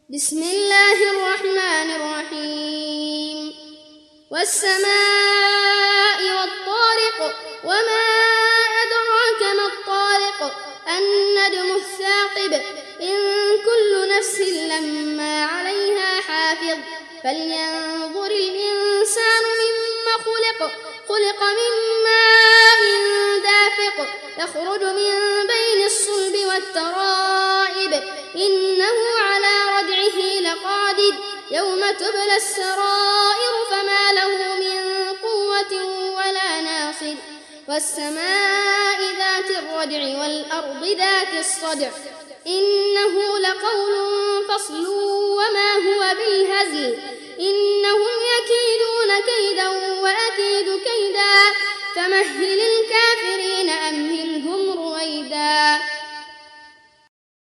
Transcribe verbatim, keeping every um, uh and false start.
بسم الله الرحمن الرحيم والسماء والطارق وما أدراك ما الطارق النجم الثاقب إن كل نفس لما عليها حافظ فلينظر الإنسان مما خلق خلق من ماء دافق يخرج من بين الصلب والترائب إنه على رجعه لقادر يوم تبلى السرائر فما له من قوة ولا ناصر والسماء ذات الرجع والأرض ذات الصدع إنه لقول فصل وما هو بالهزل إنهم يكيدون كيدا وأكيد كيدا فمهل الكافرين أمهلهم